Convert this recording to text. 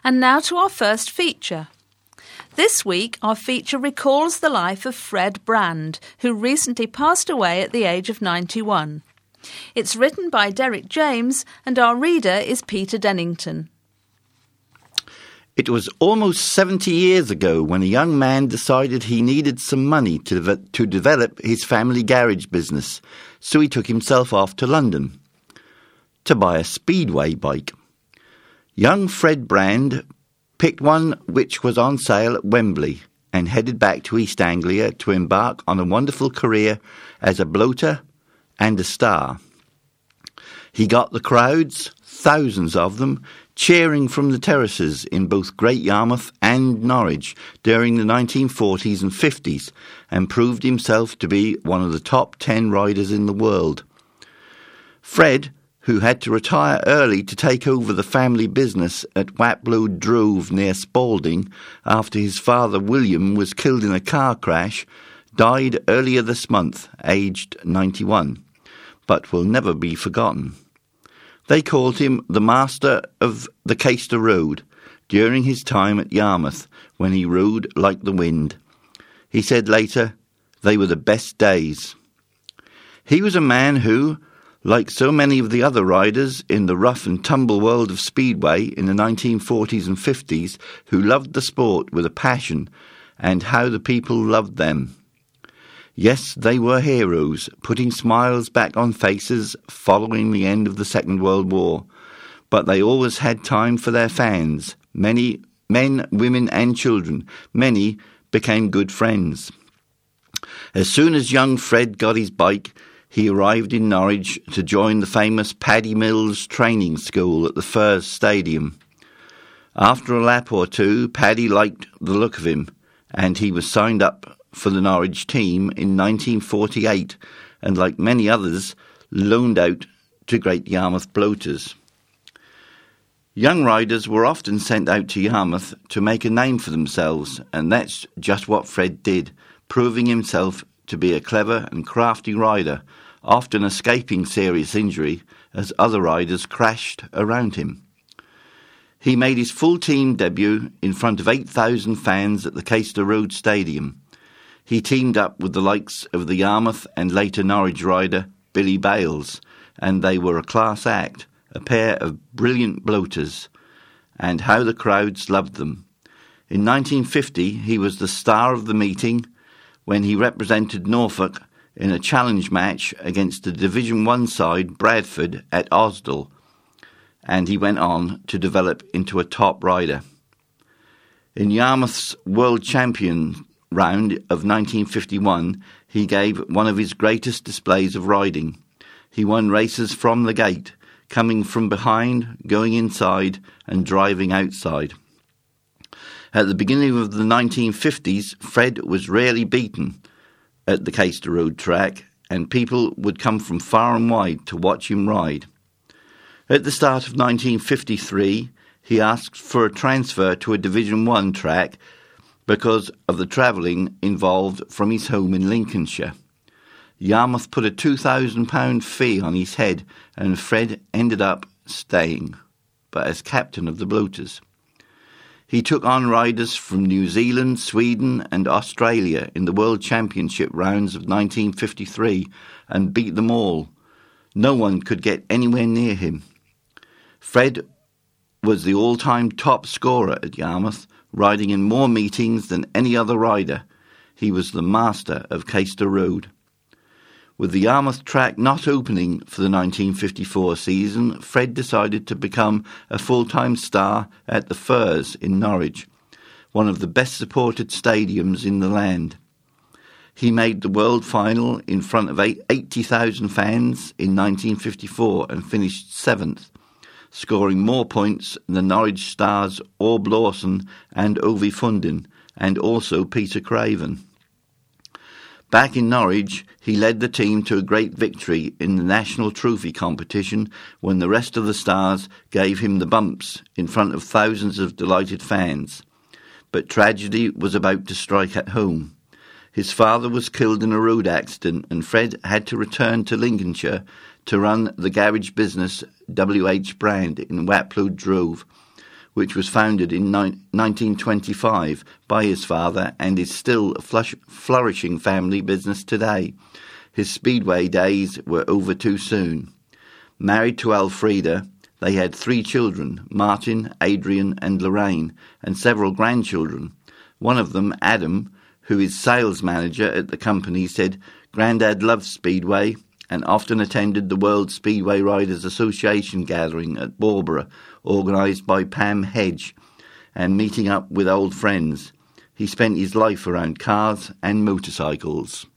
And now to our first feature. This week, our feature recalls the life of Fred Brand, who recently passed away at the age of 91. It's written by Derek James, and our reader is Peter Dennington. It was almost 70 years ago when a young man decided he needed some money to develop his family garage business, so he took himself off to London to buy a speedway bike. Young Fred Brand picked one which was on sale at Wembley and headed back to East Anglia to embark on a wonderful career as a bloater and a star. He got the crowds, thousands of them, cheering from the terraces in both Great Yarmouth and Norwich during the 1940s and 50s and proved himself to be one of the top 10 riders in the world. Fred, who had to retire early to take over the family business at Watlow Drove near Spalding after his father William was killed in a car crash, died earlier this month, aged 91, but will never be forgotten. They called him the master of the Caister Road during his time at Yarmouth when he rode like the wind. He said later, they were the best days. He was a man who, like so many of the other riders in the rough and tumble world of speedway in the 1940s and 50s, who loved the sport with a passion and how the people loved them. Yes, they were heroes, putting smiles back on faces following the end of the Second World War. But they always had time for their fans. Many men, women and children. Many became good friends. As soon as young Fred got his bike, he arrived in Norwich to join the famous Paddy Mills training school at the Firs Stadium. After a lap or two, Paddy liked the look of him, and he was signed up for the Norwich team in 1948 and, like many others, loaned out to Great Yarmouth bloaters. Young riders were often sent out to Yarmouth to make a name for themselves, and that's just what Fred did, proving himself to be a clever and crafty rider, often escaping serious injury as other riders crashed around him. He made his full team debut in front of 8,000 fans at the Caister Road Stadium. He teamed up with the likes of the Yarmouth and later Norwich rider Billy Bales, and they were a class act, a pair of brilliant bloaters, and how the crowds loved them. In 1950, he was the star of the meeting when he represented Norfolk in a challenge match against the Division 1 side Bradford at Osdale, and he went on to develop into a top rider. In Yarmouth's World Champion round of 1951, he gave one of his greatest displays of riding. He won races from the gate, coming from behind, going inside and driving outside. At the beginning of the 1950s, Fred was rarely beaten at the Caister Road track, and people would come from far and wide to watch him ride. At the start of 1953, he asked for a transfer to a Division 1 track because of the travelling involved from his home in Lincolnshire. Yarmouth put a £2,000 fee on his head, and Fred ended up staying, but as captain of the bloaters. He took on riders from New Zealand, Sweden and Australia in the World Championship rounds of 1953 and beat them all. No one could get anywhere near him. Fred was the all-time top scorer at Yarmouth, riding in more meetings than any other rider. He was the master of Caister Road. With the Yarmouth track not opening for the 1954 season, Fred decided to become a full-time star at the Firs in Norwich, one of the best-supported stadiums in the land. He made the World Final in front of 80,000 fans in 1954 and finished 7th, scoring more points than the Norwich stars Orb Lawson and Ovi Fundin, and also Peter Craven. Back in Norwich, he led the team to a great victory in the National Trophy competition when the rest of the stars gave him the bumps in front of thousands of delighted fans. But tragedy was about to strike at home. His father was killed in a road accident, and Fred had to return to Lincolnshire to run the garage business W.H. Brand in Watlow Drove, which was founded in 1925 by his father and is still a flourishing family business today. His Speedway days were over too soon. Married to Elfrida, they had 3 children, Martin, Adrian and Lorraine, and several grandchildren. One of them, Adam, who is sales manager at the company, said, "Grandad loves Speedway and often attended the World Speedway Riders Association gathering at Marlborough, organised by Pam Hedge, and meeting up with old friends. He spent his life around cars and motorcycles."